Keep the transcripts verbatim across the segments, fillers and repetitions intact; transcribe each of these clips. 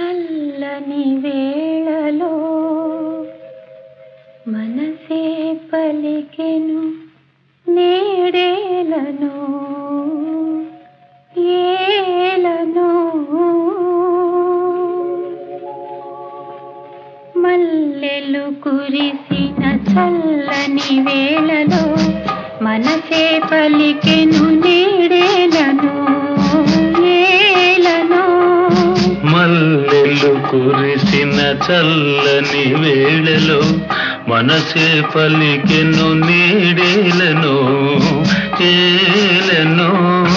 చల్లని వేళలో మనసే పలికెను నేడేలను ఏలను మల్లెలు కురిసిన చల్లని వేళలో మనసే పలికెను నేడేలను ఏలను మల్లెలు కురిసిన చల్లని వేళలో మనసే పలికెను నీడేలను ఏలను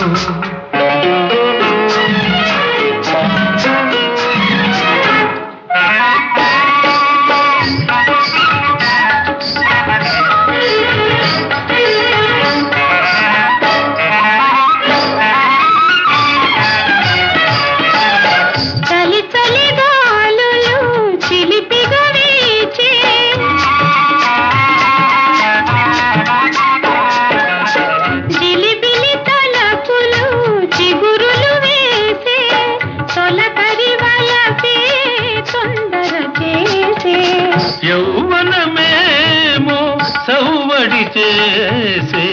యౌవనమేమో సౌవడి చేసే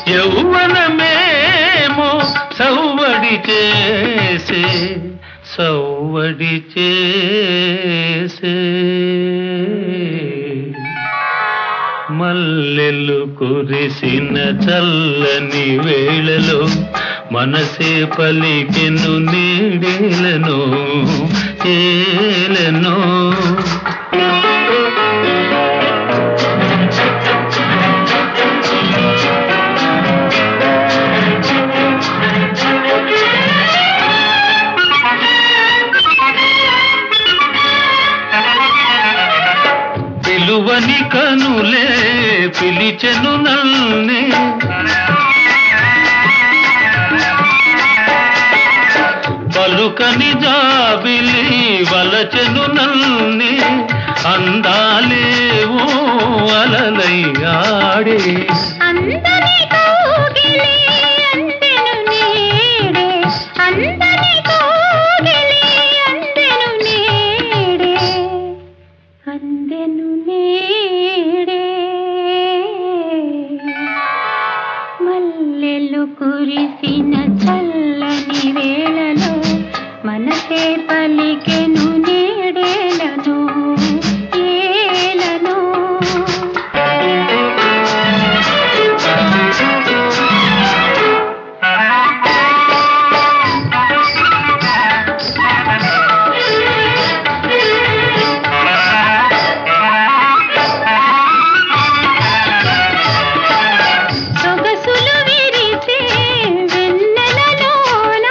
యౌవనమేమో సౌవడి చేసే సౌవడి చేసే మల్లెలు కురిసిన చల్లని వేళలో మనసే పలికెను నీడేలను ఏలను పిలువని కనులే పిలిచెను నల్నే పలుకని జాబిలి వలచెను నల్నే అందాలేవో అలలై ఆడే అందని కౌగిలి అందెను నీడే అందని కౌగిలి అందెను నీడే అందెను నీడే మల్లెలు కురిసిన చల్లని వేళలో మనసే పలికెను నీడేలను ఏలను సొగసులు విరిసే వెన్నెలలోన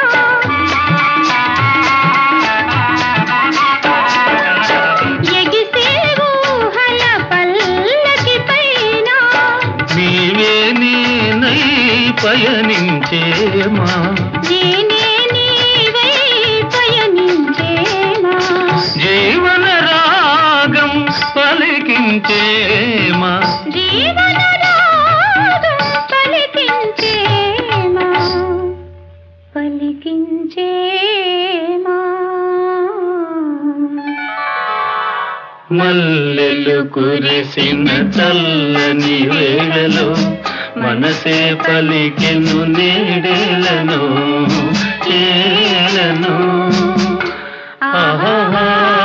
ఎగిసే ఊహల పల్లకి పైన నీవే నేనై పయనించేమా నేనే నీవై పయనించేమా జీవన రాగం పలికించేమా జీవన రాగం పలికించేమా పలికించేమా మల్లెలు కురిసిన చల్లని వేళలో మనసే పలికెను నీడేలను ఏలను ఆహా